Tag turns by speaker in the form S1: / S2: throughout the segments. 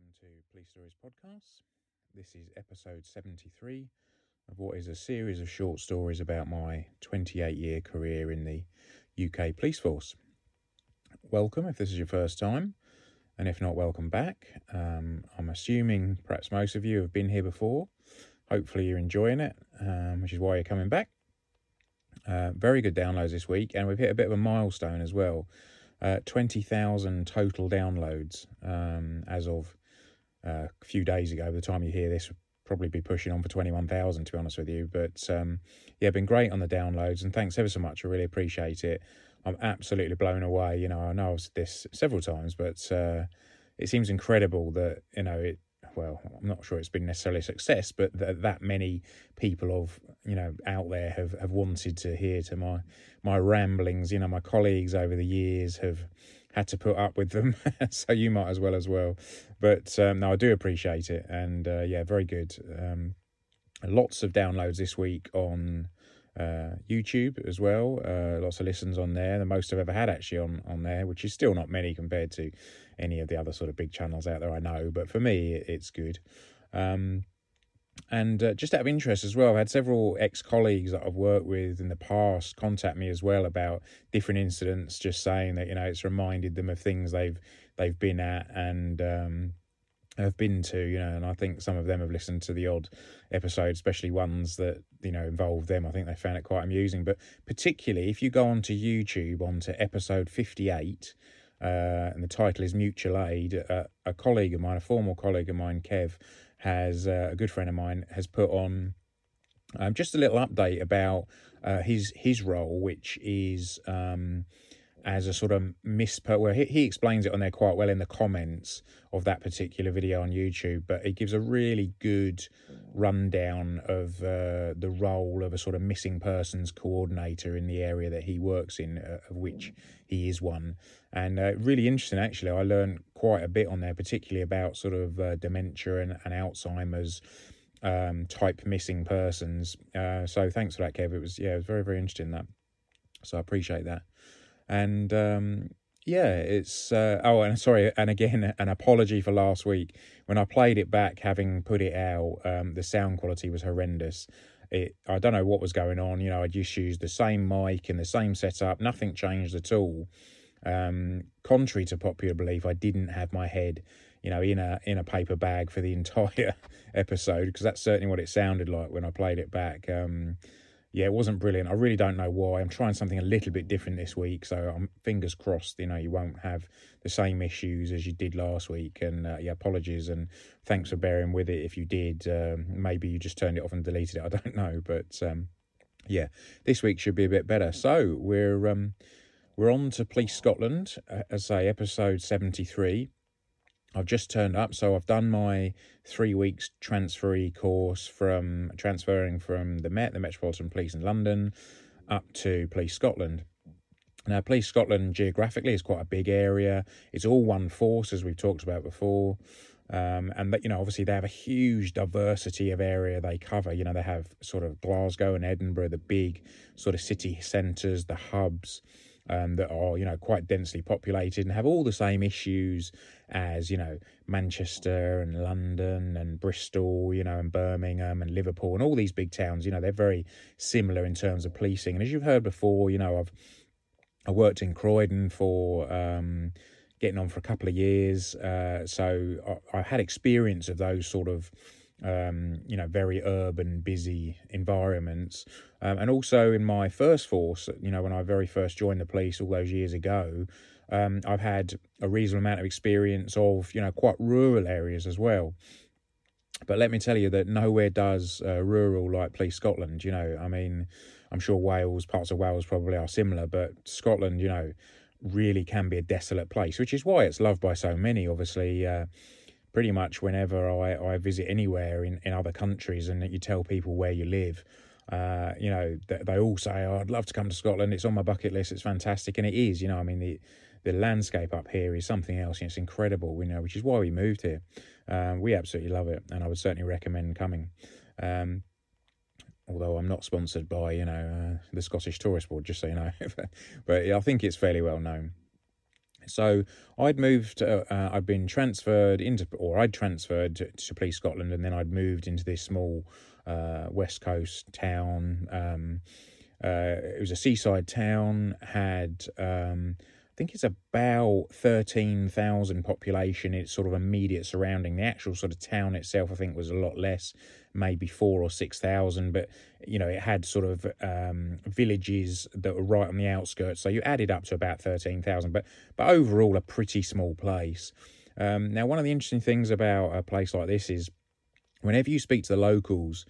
S1: welcome to Police Stories Podcasts. This is episode 73 of what is a series of short stories about my 28-year career in the UK police force. Welcome if this is your first time, and if not, welcome back. I'm assuming perhaps most of you have been here before. Hopefully you're enjoying it, which is why you're coming back. Very good downloads this week, and we've hit a bit of a milestone as well. 20,000 total downloads as of a few days ago. By the time you hear this, we'll probably be pushing on for 21,000, to be honest with you. But been great on the downloads, and thanks ever so much. I really appreciate it. I'm absolutely blown away. I know I've said this several times, but it seems incredible that, I'm not sure it's been necessarily a success, but that many people out there have wanted to hear to my ramblings. My colleagues over the years have had to put up with them, so you might as well. But no, I do appreciate it, and very good. Lots of downloads this week on YouTube as well. Lots of listens on there, the most I've ever had actually on there, which is still not many compared to any of the other sort of big channels out there, I know, but for me it's good. And just out of interest as well, I've had several ex-colleagues that I've worked with in the past contact me as well about different incidents, just saying that it's reminded them of things they've been at and have been to, and I think some of them have listened to the odd episode, especially ones that, involve them. I think they found it quite amusing. But particularly if you go onto YouTube, onto episode 58, and the title is Mutual Aid, a colleague of mine, a former colleague of mine, Kev, a good friend of mine, has put on just a little update about his role, which is as a sort of he explains it on there quite well in the comments of that particular video on YouTube, but it gives a really good rundown of the role of a sort of missing persons coordinator in the area that he works in, of which he is one. And really interesting, actually. I learned quite a bit on there, particularly about sort of dementia and Alzheimer's type missing persons. So thanks for that, Kev. It was very, very interesting, that. So I appreciate that. And it's and sorry, and again, an apology for last week. When I played it back, having put it out, the sound quality was horrendous. I don't know what was going on. I just used the same mic and the same setup. Nothing changed at all. Contrary to popular belief, I didn't have my head, in a paper bag for the entire episode, because that's certainly what it sounded like when I played it back. It wasn't brilliant. I really don't know why. I'm trying something a little bit different this week, so I'm fingers crossed, you won't have the same issues as you did last week. And apologies, and thanks for bearing with it if you did. Maybe you just turned it off and deleted it. I don't know, but this week should be a bit better. So we're on to Police Scotland, as I say, episode 73. I've just turned up, so I've done my 3 weeks transferee course transferring from the Met, the Metropolitan Police in London, up to Police Scotland. Now, Police Scotland geographically is quite a big area. It's all one force, as we've talked about before. And obviously they have a huge diversity of area they cover. They have sort of Glasgow and Edinburgh, the big sort of city centres, the hubs, that are, quite densely populated and have all the same issues as, Manchester and London and Bristol, and Birmingham and Liverpool and all these big towns. They're very similar in terms of policing. And as you've heard before, I worked in Croydon for getting on for a couple of years. So I had experience of those sort of very urban, busy environments. And also in my first force, when I very first joined the police all those years ago, I've had a reasonable amount of experience of, quite rural areas as well. But let me tell you that nowhere does rural like Police Scotland. I'm sure parts of Wales probably are similar, but Scotland, really can be a desolate place, which is why it's loved by so many, obviously. Pretty much whenever I visit anywhere in other countries and you tell people where you live, they all say, I'd love to come to Scotland. It's on my bucket list. It's fantastic. And it is, the landscape up here is something else. It's incredible, which is why we moved here. We absolutely love it. And I would certainly recommend coming. Although I'm not sponsored by, the Scottish Tourist Board, just so you know. But I think it's fairly well known. So I'd been transferred I'd transferred to Police Scotland, and then I'd moved into this small West Coast town. It was a seaside town, had I think it's about 13,000 population. It's sort of immediate surrounding. The actual sort of town itself, I think, was a lot less, maybe 4,000 or 6,000. But, it had sort of villages that were right on the outskirts. So you added up to about 13,000. But overall, a pretty small place. Now, one of the interesting things about a place like this is whenever you speak to the locals,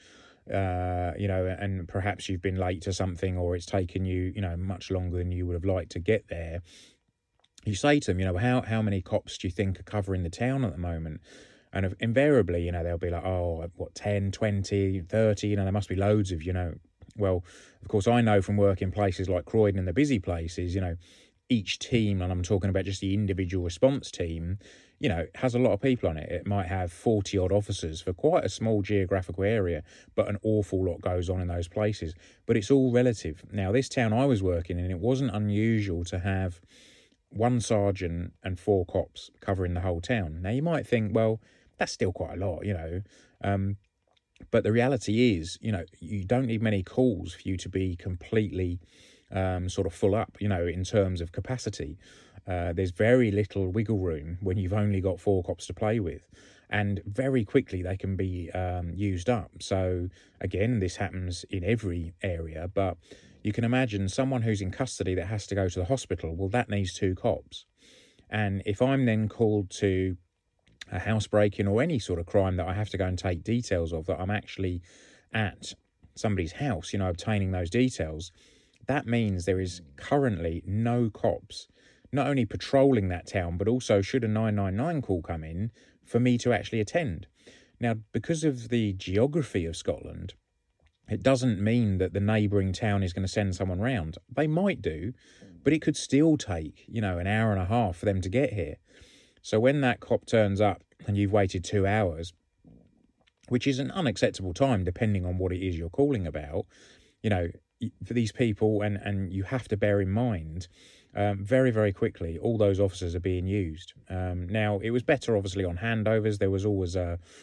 S1: and perhaps you've been late to something, or it's taken you, much longer than you would have liked to get there, you say to them, how many cops do you think are covering the town at the moment? And invariably, they'll be like, 10, 20, 30, there must be loads of, Well, of course, I know from working places like Croydon and the busy places, each team, and I'm talking about just the individual response team, has a lot of people on it. It might have 40 odd officers for quite a small geographical area, but an awful lot goes on in those places. But it's all relative. Now, this town I was working in, it wasn't unusual to have one sergeant and 4 cops covering the whole town. Now, you might think, well, that's still quite a lot, but the reality is, you don't need many calls for you to be completely sort of full up, in terms of capacity. There's very little wiggle room when you've only got 4 cops to play with, and very quickly they can be used up. So again, this happens in every area, but you can imagine someone who's in custody that has to go to the hospital. Well, that needs 2 cops. And if I'm then called to a housebreaking or any sort of crime that I have to go and take details of, that I'm actually at somebody's house, obtaining those details, that means there is currently no cops not only patrolling that town, but also should a 999 call come in, for me to actually attend. Now, because of the geography of Scotland, it doesn't mean that the neighbouring town is going to send someone round. They might do, but it could still take, an hour and a half for them to get here. So when that cop turns up and you've waited 2 hours, which is an unacceptable time depending on what it is you're calling about, for these people, and you have to bear in mind, very, very quickly, all those officers are being used. Now, it was better, obviously, on handovers. There was always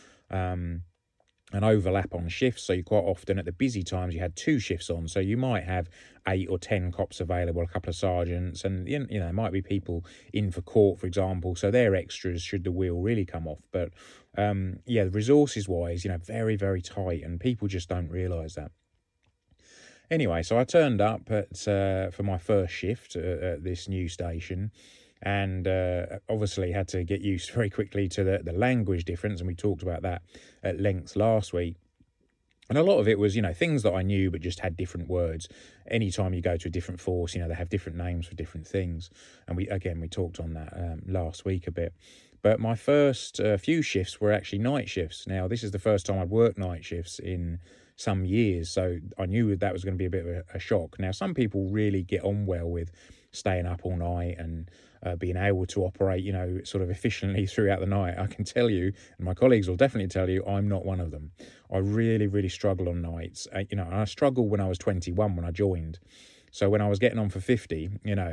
S1: an overlap on shifts, so you quite often at the busy times you had 2 shifts on, so you might have 8 or 10 cops available, a couple of sergeants, and there might be people in for court, for example, so they're extras should the wheel really come off. But resources wise, very, very tight, and people just don't realise that. Anyway, so I turned up for my first shift at this new station, and obviously had to get used very quickly to the language difference, and we talked about that at length last week. And a lot of it was, things that I knew but just had different words. Anytime you go to a different force, they have different names for different things. And we talked on that last week a bit. But my first few shifts were actually night shifts. Now, this is the first time I'd worked night shifts in some years, so I knew that was going to be a bit of a shock. Now, some people really get on well with staying up all night and being able to operate, sort of efficiently throughout the night. I can tell you, and my colleagues will definitely tell you, I'm not one of them. I really, really struggle on nights. And I struggled when I was 21 when I joined. So when I was getting on for 50,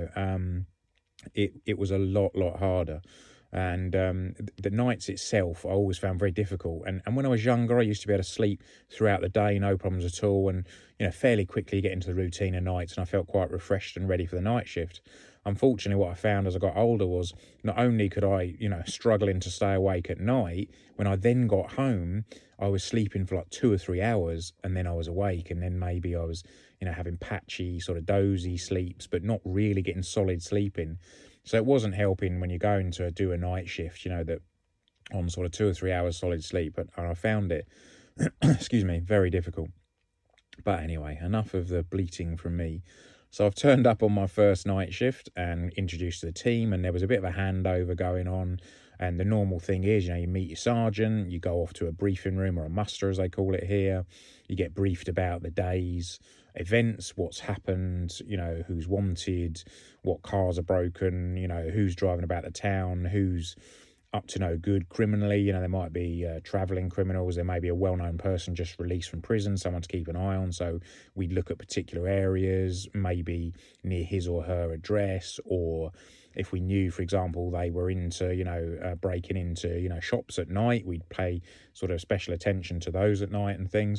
S1: it was a lot harder. And the nights itself, I always found very difficult. And when I was younger, I used to be able to sleep throughout the day, no problems at all. And, fairly quickly get into the routine of nights. And I felt quite refreshed and ready for the night shift. Unfortunately, what I found as I got older was not only could I, struggling to stay awake at night, when I then got home, I was sleeping for like 2 or 3 hours and then I was awake. And then maybe I was, having patchy, sort of dozy sleeps, but not really getting solid sleeping. So it wasn't helping when you're going to do a night shift, that on sort of 2 or 3 hours solid sleep. And I found it, very difficult. But anyway, enough of the bleating from me. So I've turned up on my first night shift and introduced to the team, and there was a bit of a handover going on. And the normal thing is, you meet your sergeant, you go off to a briefing room, or a muster as they call it here. You get briefed about the day's events, what's happened, who's wanted, what cars are broken, who's driving about the town, who's up to no good criminally. There might be travelling criminals, there may be a well-known person just released from prison, someone to keep an eye on. So we'd look at particular areas, maybe near his or her address, or if we knew, for example, they were into, breaking into, shops at night, we'd pay sort of special attention to those at night and things.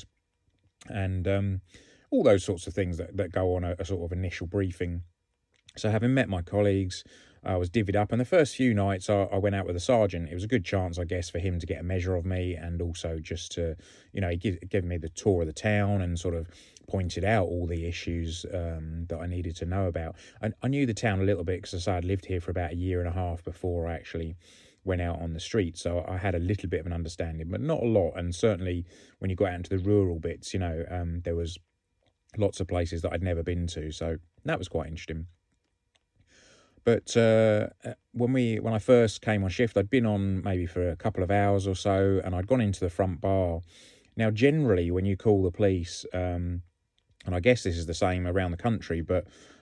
S1: And all those sorts of things that go on a sort of initial briefing. So having met my colleagues, I was divvied up, and the first few nights I went out with a sergeant. It was a good chance, I guess, for him to get a measure of me, and also just to, give me the tour of the town and sort of pointed out all the issues that I needed to know about. And I knew the town a little bit because I'd lived here for about a year and a half before I actually went out on the street, so I had a little bit of an understanding, but not a lot. And certainly when you got out into the rural bits, there was lots of places that I'd never been to, so that was quite interesting. But when I first came on shift, I'd been on maybe for a couple of hours or so, and I'd gone into the front bar. Now, generally, when you call the police, and I guess this is the same around the country, but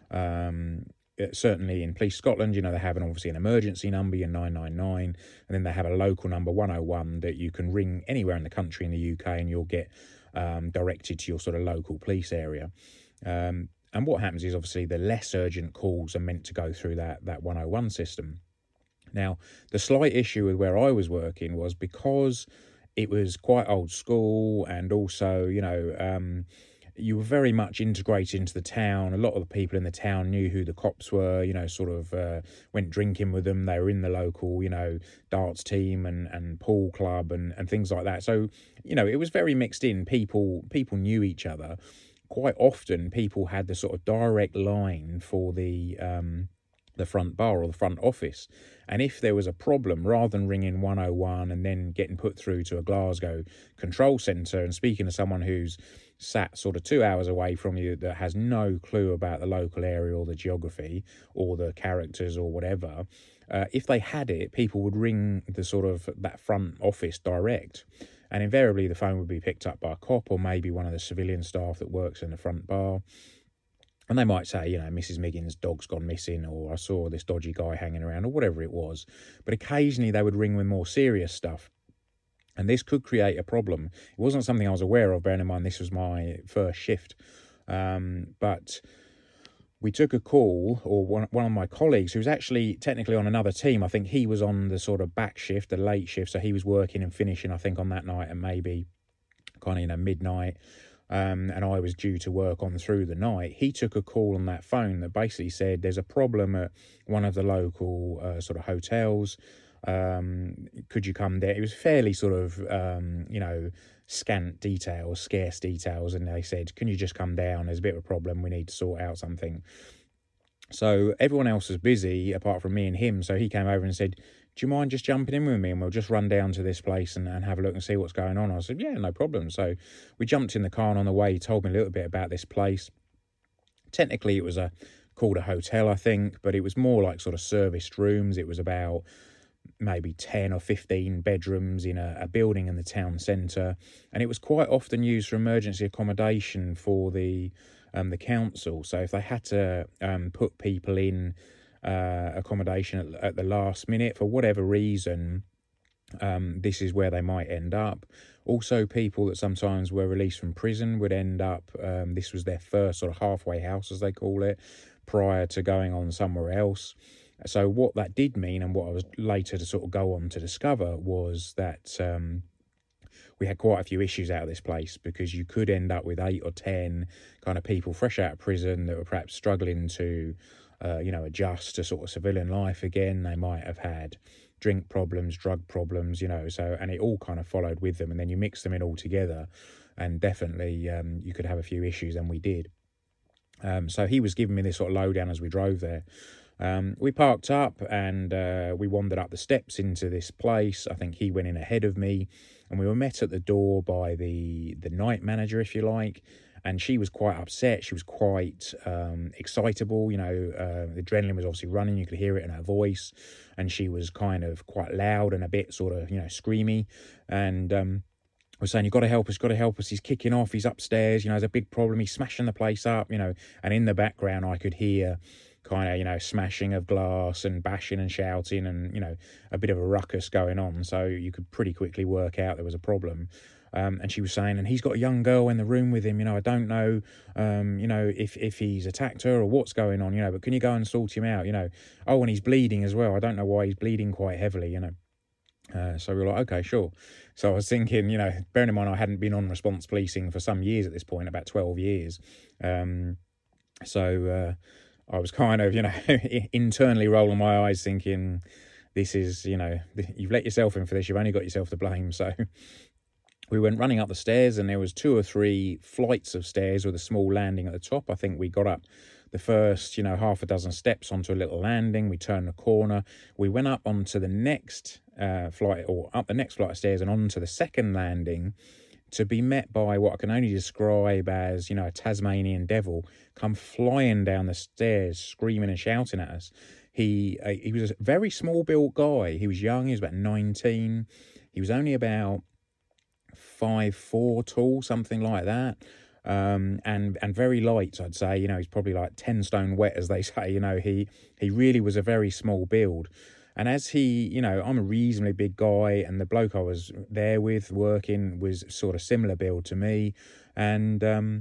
S1: certainly in Police Scotland, they have obviously an emergency number, your 999, and then they have a local number, 101, that you can ring anywhere in the country in the UK, and you'll get directed to your sort of local police area. And what happens is, obviously, the less urgent calls are meant to go through that 101 system. Now, the slight issue with where I was working was because it was quite old school, and also, you were very much integrated into the town. A lot of the people in the town knew who the cops were, went drinking with them. They were in the local, darts team and pool club and things like that. So, it was very mixed in. People knew each other. Quite often people had the sort of direct line for the front bar or the front office. And if there was a problem, rather than ringing 101 and then getting put through to a Glasgow control centre and speaking to someone who's sat sort of 2 hours away from you that has no clue about the local area or the geography or the characters or whatever, if they had it, people would ring the sort of that front office direct. And invariably the phone would be picked up by a cop or maybe one of the civilian staff that works in the front bar. And they might say, Mrs. Miggins' dog's gone missing, or I saw this dodgy guy hanging around, or whatever it was. But occasionally they would ring with more serious stuff. And this could create a problem. It wasn't something I was aware of, bearing in mind this was my first shift. But we took a call, or one of my colleagues, who was actually technically on another team. I think he was on the sort of back shift, the late shift. So he was working and finishing, I think, on that night at maybe kind of, midnight. And I was due to work on through the night. He took a call on that phone that basically said there's a problem at one of the local sort of hotels. Could you come there? It was fairly sort of, scant details, scarce details. And they said, can you just come down? There's a bit of a problem. We need to sort out something. So everyone else was busy apart from me and him. So he came over and said, do you mind just jumping in with me and we'll just run down to this place and have a look and see what's going on? I said, yeah, no problem. So we jumped in the car, and on the way he told me a little bit about this place. Technically it was called a hotel, I think, but it was more like sort of serviced rooms. It was about maybe 10 or 15 bedrooms in a building in the town centre, and it was quite often used for emergency accommodation for the council. So if they had to put people in accommodation at the last minute for whatever reason, this is where they might end up. Also, people that sometimes were released from prison would end up, this was their first sort of halfway house, as they call it, prior to going on somewhere else. So what that did mean, and what I was later to sort of go on to discover, was that we had quite a few issues out of this place, because you could end up with 8 or 10 kind of people fresh out of prison that were perhaps struggling to, adjust to sort of civilian life again. They might have had drink problems, drug problems, so, and it all kind of followed with them. And then you mix them in all together, and definitely you could have a few issues, and we did. So he was giving me this sort of lowdown as we drove there. We parked up and we wandered up the steps into this place. I think he went in ahead of me, and we were met at the door by the night manager, if you like. And she was quite upset. She was quite excitable. The adrenaline was obviously running. You could hear it in her voice. And she was kind of quite loud and a bit sort of, screamy. And was saying, you've got to help us. He's kicking off. He's upstairs. There's a big problem. He's smashing the place up, And in the background, I could hear kind of, smashing of glass and bashing and shouting and, a bit of a ruckus going on. So you could pretty quickly work out there was a problem. And she was saying, and he's got a young girl in the room with him, I don't know, if he's attacked her or what's going on, but can you go and sort him out, oh, and he's bleeding as well. I don't know why he's bleeding quite heavily, So we were like, okay, sure. So I was thinking, bearing in mind I hadn't been on response policing for some years at this point, about 12 years. So I was kind of, internally rolling my eyes thinking, this is, you've let yourself in for this. You've only got yourself to blame. So we went running up the stairs, and there was 2 or 3 flights of stairs with a small landing at the top. I think we got up the first, half a dozen steps onto a little landing. We turned the corner. We went up onto the next flight, or up the next flight of stairs and onto the second landing, to be met by what I can only describe as, a Tasmanian devil come flying down the stairs, screaming and shouting at us. He was a very small built guy. He was young. He was about 19. He was only about 5'4" tall, something like that. And very light, I'd say. He's probably like 10 stone wet, as they say. He really was a very small build. And as he, I'm a reasonably big guy, and the bloke I was there with working was sort of similar build to me. And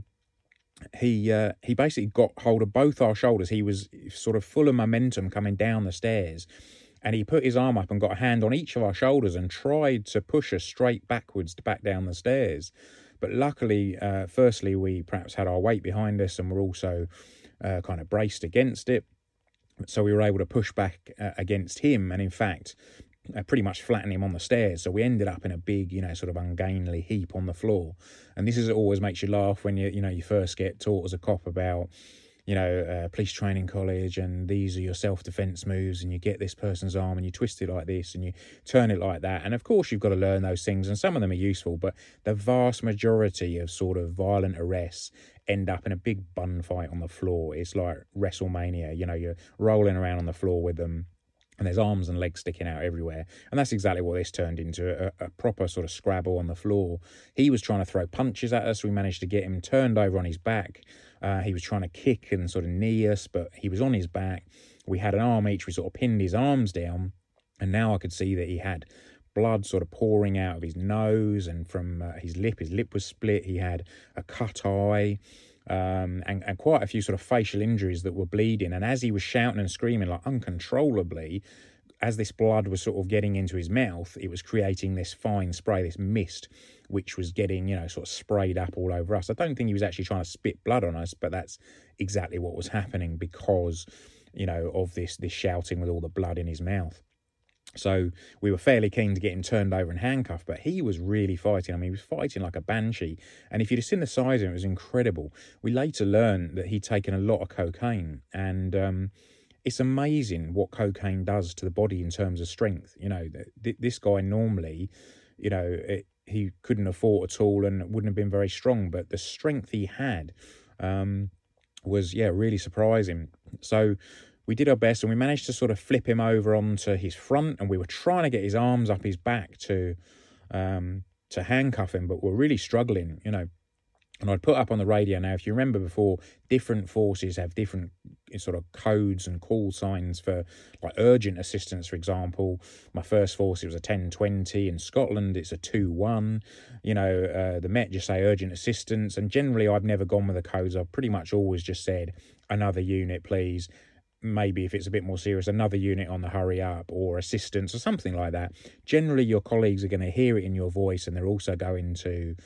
S1: he basically got hold of both our shoulders. He was sort of full of momentum coming down the stairs. And he put his arm up and got a hand on each of our shoulders and tried to push us straight backwards back down the stairs. But luckily, firstly, we perhaps had our weight behind us, and were also kind of braced against it. So we were able to push back against him, and in fact, pretty much flatten him on the stairs. So we ended up in a big, sort of ungainly heap on the floor. And this always makes you laugh when you first get taught as a cop about, police training college, and these are your self-defense moves, and you get this person's arm and you twist it like this and you turn it like that. And of course you've got to learn those things, and some of them are useful, but the vast majority of sort of violent arrests end up in a big bun fight on the floor. It's like WrestleMania, you're rolling around on the floor with them, and there's arms and legs sticking out everywhere. And that's exactly what this turned into, a proper sort of scrabble on the floor. He was trying to throw punches at us. We managed to get him turned over on his back. He was trying to kick and sort of knee us, but he was on his back. We had an arm each. We sort of pinned his arms down, and now I could see that he had blood sort of pouring out of his nose and from his lip. His lip was split. He had a cut eye. And quite a few sort of facial injuries that were bleeding. And as he was shouting and screaming like uncontrollably, as this blood was sort of getting into his mouth, it was creating this fine spray, this mist, which was getting, sort of sprayed up all over us. I don't think he was actually trying to spit blood on us, but that's exactly what was happening because, of this shouting with all the blood in his mouth. So we were fairly keen to get him turned over and handcuffed, but he was really fighting. I mean, he was fighting like a banshee. And if you'd have seen the size of him, it was incredible. We later learned that he'd taken a lot of cocaine. And it's amazing what cocaine does to the body in terms of strength. This guy normally, he couldn't have fought at all and wouldn't have been very strong. But the strength he had was, really surprising. So we did our best, and we managed to sort of flip him over onto his front, and we were trying to get his arms up his back to handcuff him, but we're really struggling, And I'd put up on the radio now, if you remember before, different forces have different sort of codes and call signs for like urgent assistance, for example. My first force, it was a 1020. In Scotland, it's a 21. The Met just say urgent assistance. And generally, I've never gone with the codes. I've pretty much always just said, another unit, please. Maybe if it's a bit more serious, another unit on the hurry up, or assistance or something like that. Generally, your colleagues are going to hear it in your voice, and they're also going to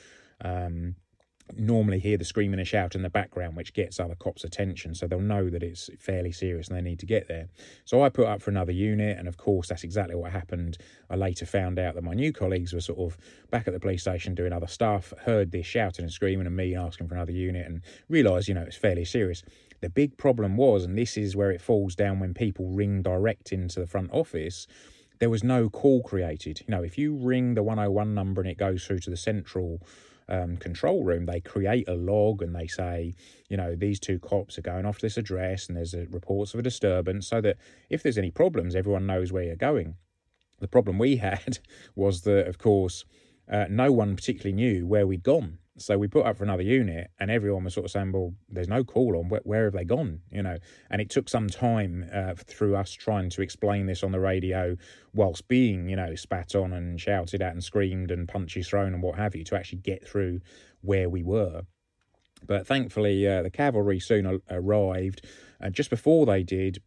S1: normally hear the screaming and shout in the background, which gets other cops' attention, so they'll know that it's fairly serious and they need to get there. So I put up for another unit, and of course that's exactly what happened. I later found out that my new colleagues were sort of back at the police station doing other stuff, heard this shouting and screaming and me asking for another unit, and realised, it's fairly serious. The big problem was, and this is where it falls down when people ring direct into the front office, there was no call created. If you ring the 101 number and it goes through to the central control room, they create a log and they say, these 2 cops are going off to this address and there's reports of a disturbance, so that if there's any problems, everyone knows where you're going. The problem we had was that, of course, no one particularly knew where we'd gone. So we put up for another unit, and everyone was sort of saying, well, there's no call on, where have they gone, and it took some time through us trying to explain this on the radio whilst being, spat on and shouted at and screamed and punches thrown and what have you, to actually get through where we were. But thankfully, the cavalry soon arrived, and just before they did,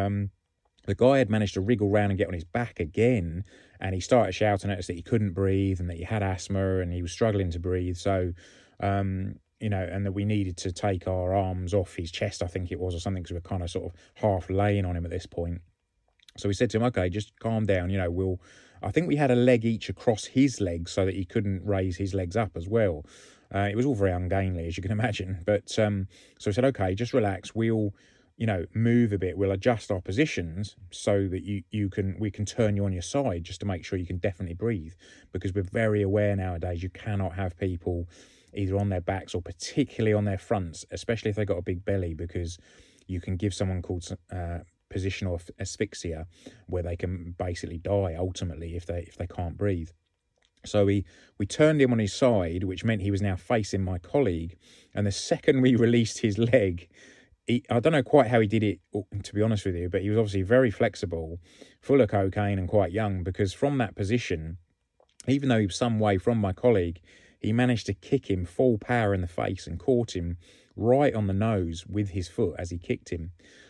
S1: the guy had managed to wriggle round and get on his back again, and he started shouting at us that he couldn't breathe and that he had asthma and he was struggling to breathe. So, and that we needed to take our arms off his chest, I think it was, or something, because we were kind of sort of half laying on him at this point. So we said to him, okay, just calm down, I think we had a leg each across his legs so that he couldn't raise his legs up as well. It was all very ungainly, as you can imagine. But so we said, okay, just relax. We'll, move a bit. We'll adjust our positions so that we can turn you on your side, just to make sure you can definitely breathe. Because we're very aware nowadays you cannot have people either on their backs or particularly on their fronts, especially if they've got a big belly, because you can give someone called positional asphyxia, where they can basically die ultimately if they can't breathe. So we turned him on his side, which meant he was now facing my colleague. And the second we released his leg, I don't know quite how he did it, to be honest with you, but he was obviously very flexible, full of cocaine and quite young, because from that position, even though he was some way from my colleague, he managed to kick him full power in the face and caught him right on the nose with his foot as he kicked him.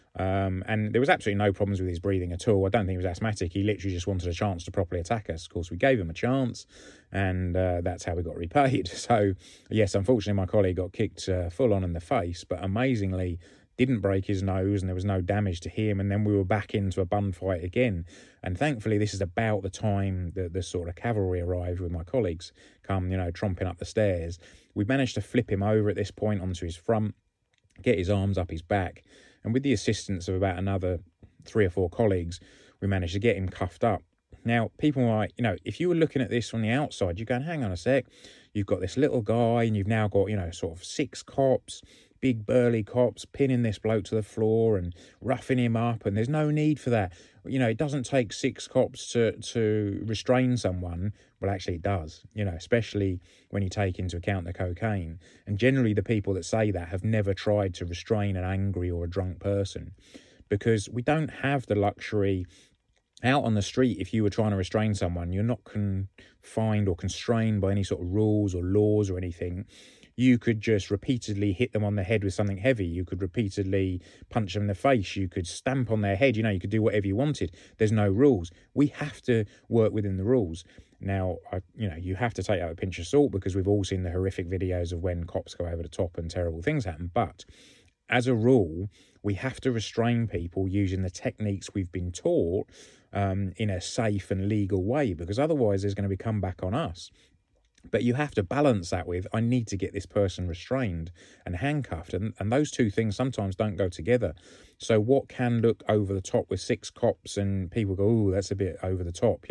S1: And there was absolutely no problems with his breathing at all. I don't think he was asthmatic. He literally just wanted a chance to properly attack us. Of course, we gave him a chance, and that's how we got repaid. So, yes, unfortunately, my colleague got kicked full on in the face, but amazingly didn't break his nose, and there was no damage to him. And then we were back into a bun fight again. And thankfully, this is about the time that the sort of cavalry arrived with my colleagues, come, tromping up the stairs. We managed to flip him over at this point onto his front, get his arms up his back, and with the assistance of about another 3 or 4 colleagues, we managed to get him cuffed up. Now, people might, if you were looking at this from the outside, you're going, hang on a sec, you've got this little guy and you've now got, sort of 6 cops, big burly cops, pinning this bloke to the floor and roughing him up, and there's no need for that. It doesn't take 6 cops to restrain someone. Well, actually it does, especially when you take into account the cocaine. And generally the people that say that have never tried to restrain an angry or a drunk person, because we don't have the luxury. Out on the street, if you were trying to restrain someone, you're not confined or constrained by any sort of rules or laws or anything. You could just repeatedly hit them on the head with something heavy. You could repeatedly punch them in the face. You could stamp on their head. You could do whatever you wanted. There's no rules. We have to work within the rules. Now, you have to take that with a pinch of salt, because we've all seen the horrific videos of when cops go over the top and terrible things happen. But as a rule, we have to restrain people using the techniques we've been taught in a safe and legal way, because otherwise there's going to be comeback on us. But you have to balance that with, I need to get this person restrained and handcuffed. And those two things sometimes don't go together. So what can look over the top with 6 cops and people go, oh, that's a bit over the top,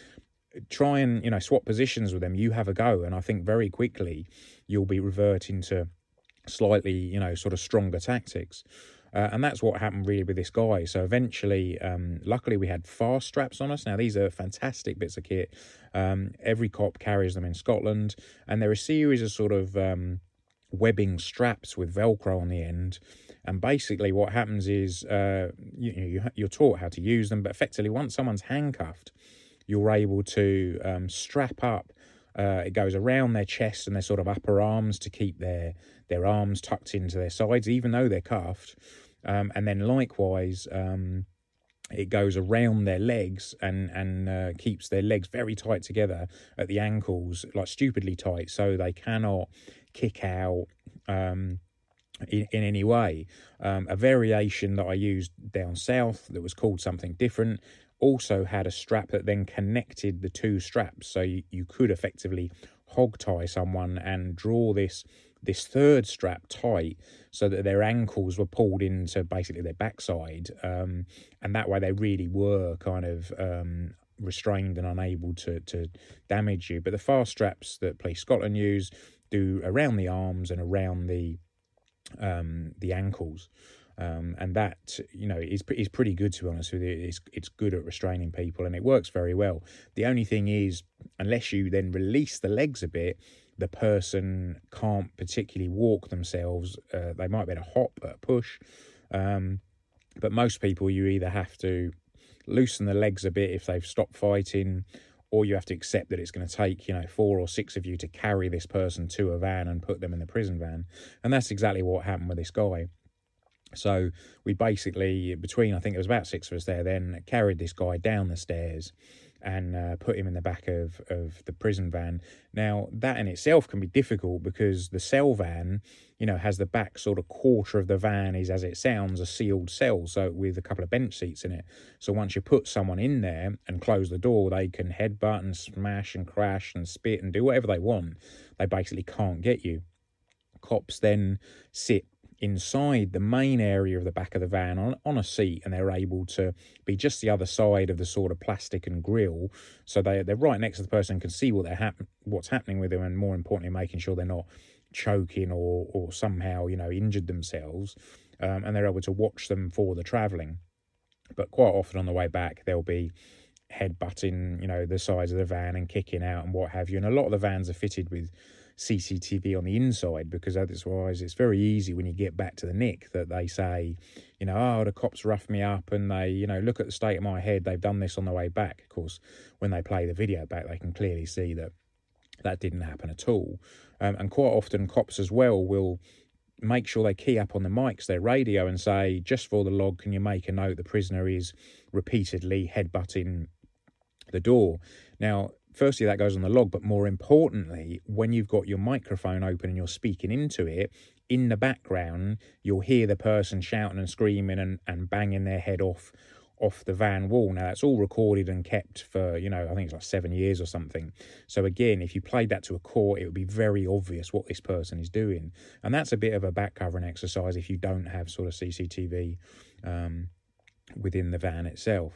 S1: try and, swap positions with them. You have a go. And I think very quickly you'll be reverting to slightly, sort of stronger tactics. And that's what happened really with this guy. So eventually, luckily we had fast straps on us. Now, these are fantastic bits of kit. Every cop carries them in Scotland. And they're a series of sort of webbing straps with Velcro on the end. And basically what happens is you're taught how to use them. But effectively, once someone's handcuffed, you're able to strap up. It goes around their chest and their sort of upper arms to keep their arms tucked into their sides, even though they're cuffed. And then likewise, it goes around their legs and keeps their legs very tight together at the ankles, like stupidly tight, so they cannot kick out in any way. A variation that I used down south that was called something different also had a strap that then connected the 2 straps, so you could effectively hog tie someone and draw this 3rd strap tight so that their ankles were pulled into basically their backside, and that way they really were kind of restrained and unable to damage you. But the fast straps that Police Scotland use do around the arms and around the ankles. And that, is pretty good, to be honest with you. It's good at restraining people, and it works very well. The only thing is, unless you then release the legs a bit, the person can't particularly walk themselves. They might be able to hop at a push, but most people, you either have to loosen the legs a bit if they've stopped fighting, or you have to accept that it's going to take, 4 or 6 of you to carry this person to a van and put them in the prison van. And that's exactly what happened with this guy. So we basically, I think it was about 6 of us there then, carried this guy down the stairs and put him in the back of the prison van. Now, that in itself can be difficult because the cell van, has the back sort of quarter of the van is, as it sounds, a sealed cell, so with a couple of bench seats in it. So once you put someone in there and close the door, they can headbutt and smash and crash and spit and do whatever they want. They basically can't get you. Cops then sit inside the main area of the back of the van on a seat, and they're able to be just the other side of the sort of plastic and grill, so they're right next to the person and can see what's happening with them, and more importantly making sure they're not choking or somehow injured themselves, and they're able to watch them for the travelling. But quite often on the way back they'll be headbutting the sides of the van and kicking out and what have you. And a lot of the vans are fitted with CCTV on the inside, because otherwise it's very easy when you get back to the nick that they say, the cops roughed me up, and they, look at the state of my head, they've done this on the way back. Of course, when they play the video back, they can clearly see that didn't happen at all. And quite often cops as well will make sure they key up on the mics, their radio, and say, just for the log, can you make a note the prisoner is repeatedly headbutting the door? Now, firstly, that goes on the log, but more importantly, when you've got your microphone open and you're speaking into it, in the background, you'll hear the person shouting and screaming and banging their head off the van wall. Now, that's all recorded and kept for, I think it's like 7 years or something. So again, if you played that to a court, it would be very obvious what this person is doing. And that's a bit of a back covering exercise if you don't have sort of CCTV within the van itself.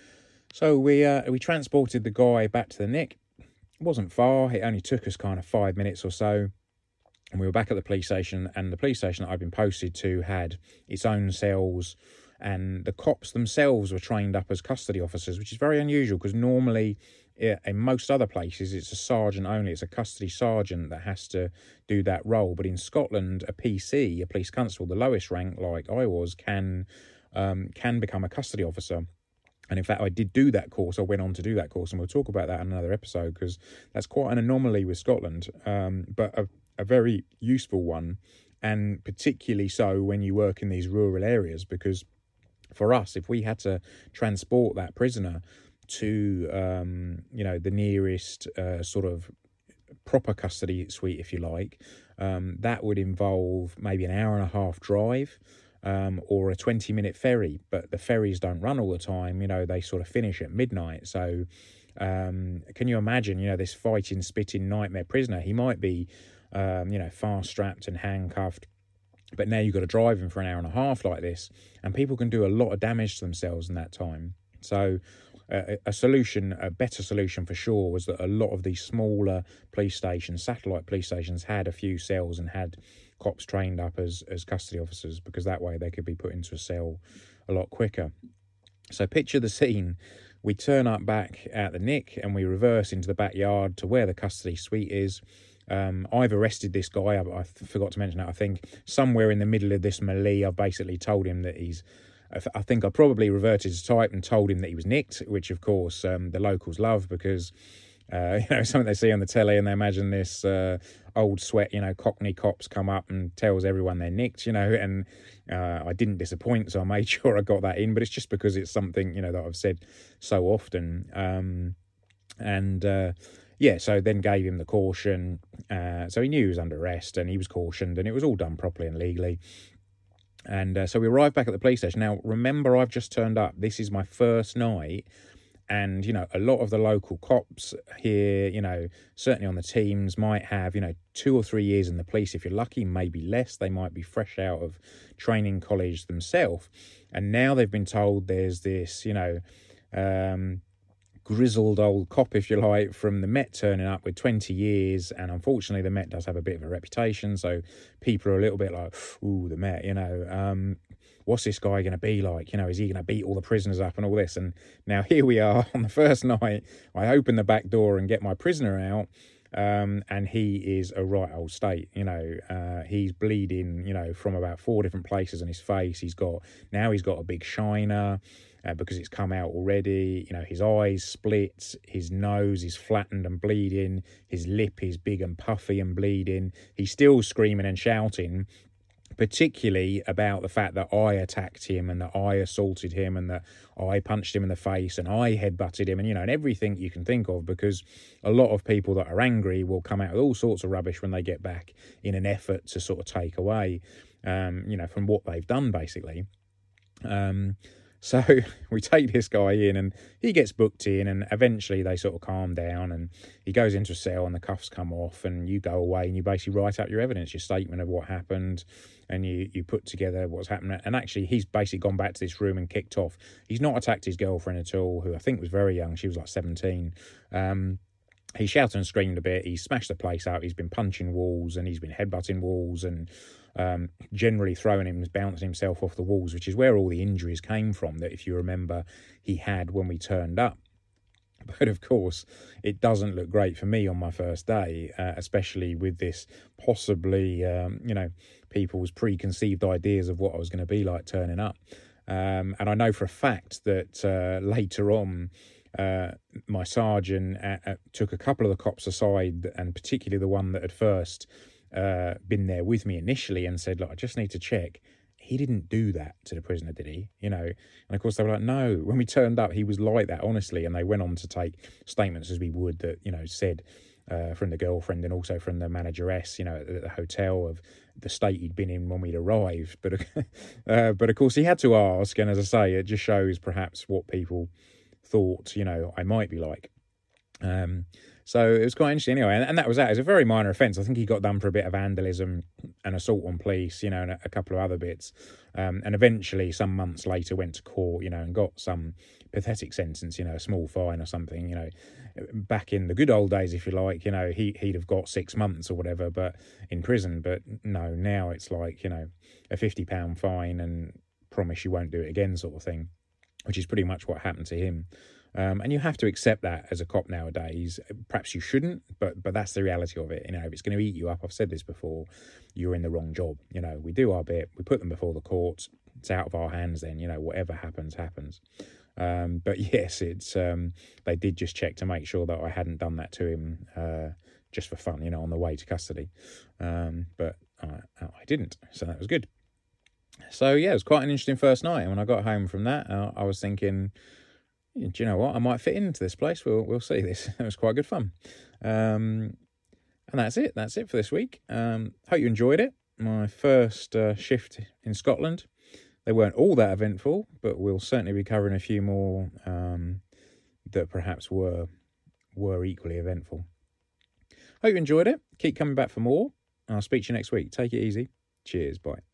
S1: So we transported the guy back to the nick. It wasn't far. It only took us kind of 5 minutes or so. And we were back at the police station, and the police station that I'd been posted to had its own cells, and the cops themselves were trained up as custody officers, which is very unusual because normally in most other places it's a sergeant only. It's a custody sergeant that has to do that role. But in Scotland, a PC, a police constable, the lowest rank like I was, can become a custody officer. And in fact, I did do that course. I went on to do that course, and we'll talk about that in another episode because that's quite an anomaly with Scotland, but a very useful one, and particularly so when you work in these rural areas, because for us, if we had to transport that prisoner to, the nearest sort of proper custody suite, if you like, that would involve maybe an hour and a half drive, or a 20-minute ferry. But the ferries don't run all the time, they sort of finish at midnight. So can you imagine, this fighting, spitting nightmare prisoner? He might be, fast strapped and handcuffed, but now you've got to drive him for an hour and a half like this, and people can do a lot of damage to themselves in that time. So a better solution for sure, was that a lot of these smaller police stations, satellite police stations, had a few cells and had cops trained up as custody officers, because that way they could be put into a cell a lot quicker. So picture the scene. We turn up back at the nick and we reverse into the backyard to where the custody suite is. I've arrested this guy. I forgot to mention that. I think somewhere in the middle of this melee, I've basically told him that I think I probably reverted to type and told him that he was nicked, which of course the locals love, because something they see on the telly and they imagine this old sweat, Cockney cops come up and tells everyone they're nicked, and I didn't disappoint, so I made sure I got that in. But it's just because it's something, that I've said so often. So then gave him the caution. So he knew he was under arrest and he was cautioned, and it was all done properly and legally. And so we arrived back at the police station. Now, remember, I've just turned up. This is my first night. And, a lot of the local cops here, certainly on the teams, might have, 2 or 3 years in the police. If you're lucky, maybe less. They might be fresh out of training college themselves. And now they've been told there's this, grizzled old cop, if you like, from the Met turning up with 20 years. And unfortunately, the Met does have a bit of a reputation. So people are a little bit like, ooh, the Met, what's this guy going to be like? Is he going to beat all the prisoners up and all this? And now here we are on the first night. I open the back door and get my prisoner out. and he is a right old state. He's bleeding, from about 4 different places on his face. He's got a big shiner. Because it's come out already. His eyes split, his nose is flattened and bleeding, his lip is big and puffy and bleeding. He's still screaming and shouting, particularly about the fact that I attacked him and that I assaulted him and that I punched him in the face and I headbutted him and everything you can think of, because a lot of people that are angry will come out with all sorts of rubbish when they get back in an effort to sort of take away, from what they've done, basically. So we take this guy in and he gets booked in, and eventually they sort of calm down and he goes into a cell and the cuffs come off and you go away and you basically write up your evidence, your statement of what happened, and you put together what's happened. And actually he's basically gone back to this room and kicked off. He's not attacked his girlfriend at all, who I think was very young. She was like 17. He shouted and screamed a bit. He smashed the place out. He's been punching walls and he's been headbutting walls and generally bouncing himself off the walls, which is where all the injuries came from, that, if you remember, he had when we turned up. But of course, it doesn't look great for me on my first day, especially with this possibly, people's preconceived ideas of what I was going to be like turning up. And I know for a fact that later on, my sergeant took a couple of the cops aside, and particularly the one that had first been there with me initially, and said, look, I just need to check. He didn't do that to the prisoner, did he? And of course they were like, no. When we turned up, he was like that, honestly. And they went on to take statements, as we would, that, said from the girlfriend and also from the manageress, at the hotel, of the state he'd been in when we'd arrived. But of course he had to ask. And as I say, it just shows perhaps what people thought, I might be like. So it was quite interesting anyway, and that was that. It was a very minor offence. I think he got done for a bit of vandalism and assault on police, and a couple of other bits. And eventually, some months later, went to court, and got some pathetic sentence, a small fine or something, Back in the good old days, if you like, he'd have got 6 months or whatever, but in prison. But no, now it's like, a £50 fine and promise you won't do it again sort of thing, which is pretty much what happened to him. And you have to accept that as a cop nowadays. Perhaps you shouldn't, but that's the reality of it. If it's going to eat you up, I've said this before, you're in the wrong job. We do our bit, we put them before the courts, it's out of our hands then, whatever happens, happens. But yes, it's they did just check to make sure that I hadn't done that to him just for fun, on the way to custody. But I didn't, so that was good. So yeah, it was quite an interesting first night. And when I got home from that, I was thinking, do you know what? I might fit into this place. We'll see this. It was quite good fun. And that's it. That's it for this week. Hope you enjoyed it. My first shift in Scotland. They weren't all that eventful, but we'll certainly be covering a few more that perhaps were equally eventful. Hope you enjoyed it. Keep coming back for more. I'll speak to you next week. Take it easy. Cheers. Bye.